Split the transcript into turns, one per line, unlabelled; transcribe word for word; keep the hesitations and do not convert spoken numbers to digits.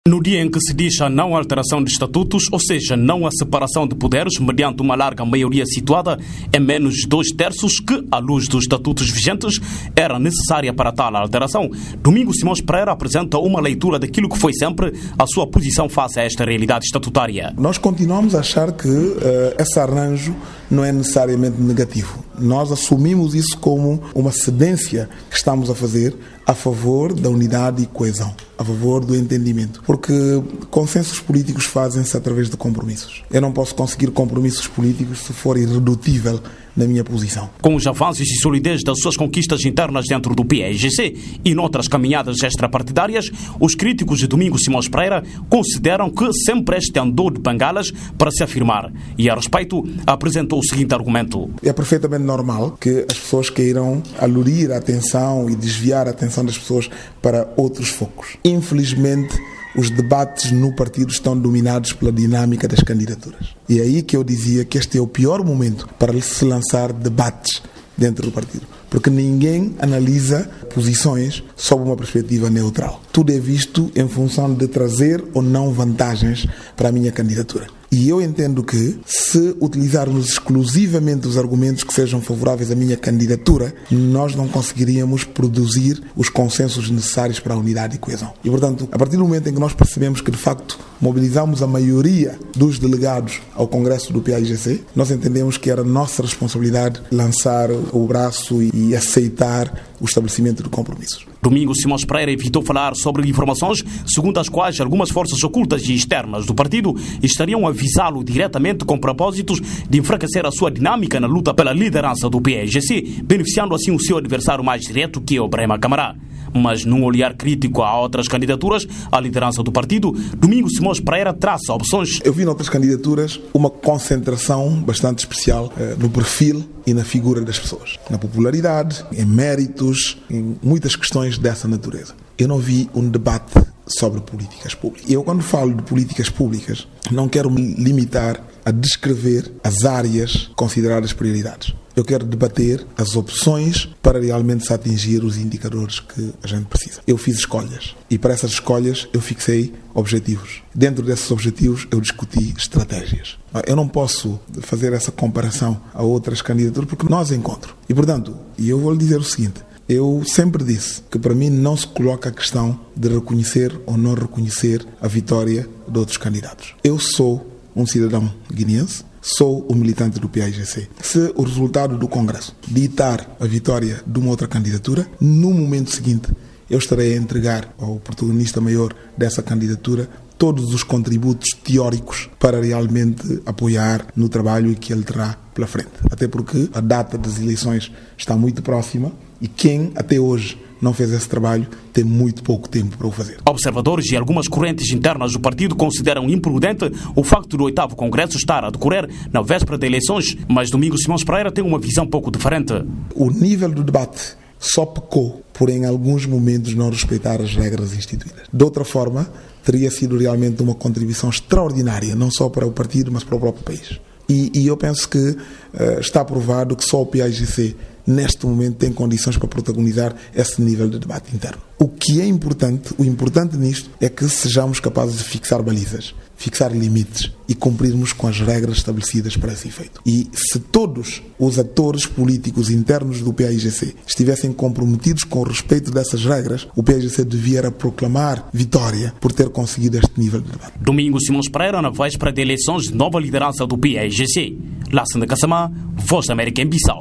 No dia em que se diz a não alteração de estatutos, ou seja, não a separação de poderes mediante uma larga maioria situada em menos de dois terços, que, à luz dos estatutos vigentes, era necessária para tal alteração, Domingos Simões Pereira apresenta uma leitura daquilo que foi sempre a sua posição face a esta realidade estatutária.
Nós continuamos a achar que uh, esse arranjo não é necessariamente negativo. Nós assumimos isso como uma cedência que estamos a fazer a favor da unidade e coesão, a favor do entendimento. Porque consensos políticos fazem-se através de compromissos. Eu não posso conseguir compromissos políticos se for irredutível na minha posição.
Com os avanços e solidez das suas conquistas internas dentro do P A I G C e noutras caminhadas extrapartidárias, os críticos de Domingos Simões Pereira consideram que sempre este andou de bengalas para se afirmar. E, a respeito, apresentou o seguinte argumento.
É perfeitamente normal que as pessoas queiram aludir a atenção e desviar a atenção das pessoas para outros focos. Infelizmente, os debates no partido estão dominados pela dinâmica das candidaturas. E é aí que eu dizia que este é o pior momento para se lançar debates dentro do partido. Porque ninguém analisa posições sob uma perspectiva neutral. Tudo é visto em função de trazer ou não vantagens para a minha candidatura. E eu entendo que, se utilizarmos exclusivamente os argumentos que sejam favoráveis à minha candidatura, nós não conseguiríamos produzir os consensos necessários para a unidade e coesão. E, portanto, a partir do momento em que nós percebemos que, de facto, mobilizamos a maioria dos delegados ao Congresso do P A I G C, nós entendemos que era nossa responsabilidade lançar o braço e aceitar o estabelecimento de compromissos.
Domingos Simões Pereira evitou falar sobre informações segundo as quais algumas forças ocultas e externas do partido estariam a avisá-lo diretamente com propósitos de enfraquecer a sua dinâmica na luta pela liderança do P A I G C, beneficiando assim o seu adversário mais direto, que é o Brema Camará. Mas, num olhar crítico a outras candidaturas à liderança do partido, Domingos Simões Pereira traça opções.
Eu vi noutras candidaturas uma concentração bastante especial eh, no perfil e na figura das pessoas. Na popularidade, em méritos, em muitas questões dessa natureza. Eu não vi um debate sobre políticas públicas. Eu, quando falo de políticas públicas, não quero me limitar a descrever as áreas consideradas prioridades. Eu quero debater as opções para realmente se atingir os indicadores que a gente precisa. Eu fiz escolhas e para essas escolhas eu fixei objetivos. Dentro desses objetivos eu discuti estratégias. Eu não posso fazer essa comparação a outras candidaturas porque nós encontro. E, portanto, eu vou lhe dizer o seguinte. Eu sempre disse que para mim não se coloca a questão de reconhecer ou não reconhecer a vitória de outros candidatos. Eu sou um cidadão guineense, sou o militante do P A I G C. Se o resultado do Congresso ditar a vitória de uma outra candidatura, no momento seguinte eu estarei a entregar ao protagonista maior dessa candidatura todos os contributos teóricos para realmente apoiar no trabalho que ele terá pela frente. Até porque a data das eleições está muito próxima e quem até hoje não fez esse trabalho tem muito pouco tempo para o fazer.
Observadores e algumas correntes internas do partido consideram imprudente o facto do oitavo Congresso estar a decorrer na véspera de eleições, mas Domingos Simões Pereira tem uma visão pouco diferente.
O nível do debate só pecou por em alguns momentos não respeitar as regras instituídas. De outra forma, teria sido realmente uma contribuição extraordinária, não só para o partido, mas para o próprio país. E, e eu penso que uh, está provado que só o P A I G C neste momento tem condições para protagonizar esse nível de debate interno. O que é importante, o importante nisto é que sejamos capazes de fixar balizas, fixar limites e cumprirmos com as regras estabelecidas para esse efeito. E se todos os atores políticos internos do P A I G C estivessem comprometidos com o respeito dessas regras, o P A I G C devia proclamar vitória por ter conseguido este nível de debate.
Domingos Simões Pereira na véspera de eleições de nova liderança do P A I G C. Lassana Kassamá, Voz da América em Bissau.